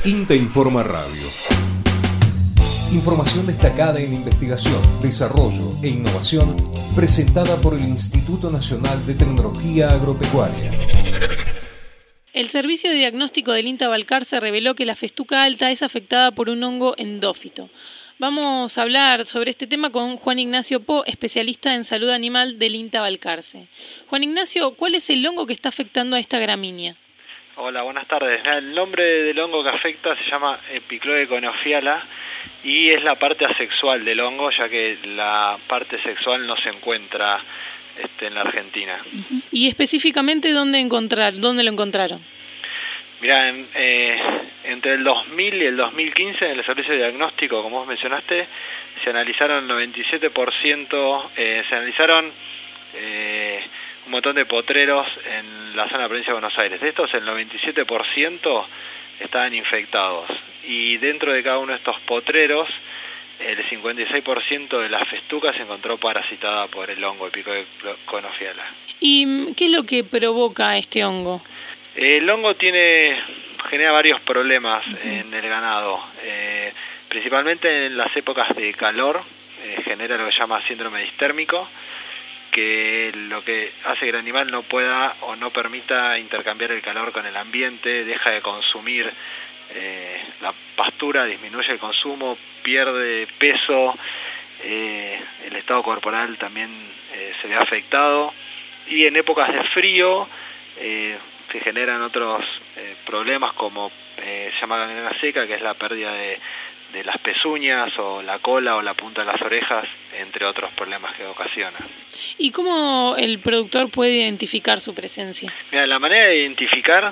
INTA Informa Radio. Información destacada en investigación, desarrollo e innovación presentada por el Instituto Nacional de Tecnología Agropecuaria. El Servicio de Diagnóstico del INTA Balcarce reveló que la festuca alta es afectada por un hongo endófito. Vamos a hablar sobre este tema con Juan Ignacio Po, especialista en salud animal del INTA Balcarce. Juan Ignacio, ¿cuál es el hongo que está afectando a esta gramínea? Hola, buenas tardes. El nombre del hongo que afecta se llama Epicloe conofiala y es la parte asexual del hongo, ya que la parte sexual no se encuentra en la Argentina. ¿Y específicamente dónde lo encontraron? Mirá, entre el 2000 y el 2015 en el servicio de diagnóstico, como vos mencionaste, se analizaron 97%, se analizaron un montón de potreros en la zona de la provincia de Buenos Aires. De estos, el 97% estaban infectados. Y dentro de cada uno de estos potreros, el 56% de las festucas se encontró parasitada por el hongo Epicloe conofiala. ¿Y qué es lo que provoca este hongo? El hongo genera varios problemas en el ganado, principalmente en las épocas de calor, genera lo que se llama síndrome distérmico, que lo que hace que el animal no pueda o no permita intercambiar el calor con el ambiente, deja de consumir la pastura, disminuye el consumo, pierde peso, el estado corporal también se ve afectado, y en épocas de frío se generan otros problemas como se llama gangrena seca, que es la pérdida de las pezuñas o la cola o la punta de las orejas, entre otros problemas que ocasiona. ¿Y cómo el productor puede identificar su presencia? Mira, la manera de identificar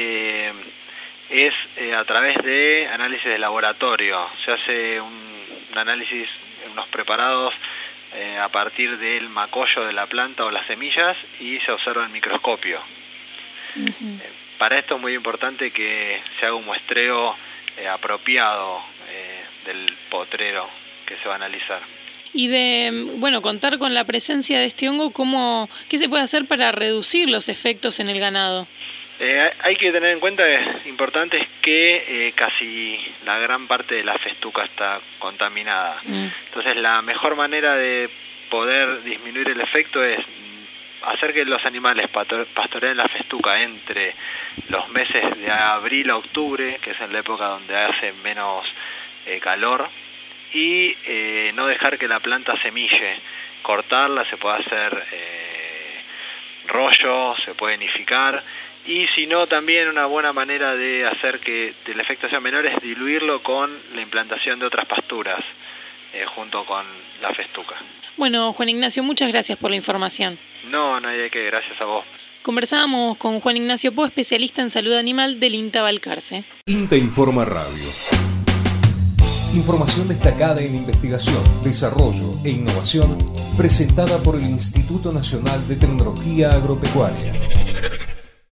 es a través de análisis de laboratorio. Se hace un análisis en unos preparados a partir del macollo de la planta o las semillas y se observa en microscopio. Para esto es muy importante que se haga un muestreo apropiado del potrero que se va a analizar. Y contar con la presencia de este hongo, ¿qué se puede hacer para reducir los efectos en el ganado? Hay que tener en cuenta que importante es que casi la gran parte de la festuca está contaminada. Entonces la mejor manera de poder disminuir el efecto es hacer que los animales pastoreen la festuca entre los meses de abril a octubre, que es en la época donde hace menos calor, y no dejar que la planta semille, cortarla, se puede hacer rollo, se puede nificar, y si no, también una buena manera de hacer que el efecto sea menor es diluirlo con la implantación de otras pasturas junto con la festuca. Bueno, Juan Ignacio, muchas gracias por la información. No hay de qué, gracias a vos. Conversábamos con Juan Ignacio Po, especialista en salud animal del INTA Balcarce. INTA Informa Radio. Información destacada en investigación, desarrollo e innovación presentada por el Instituto Nacional de Tecnología Agropecuaria.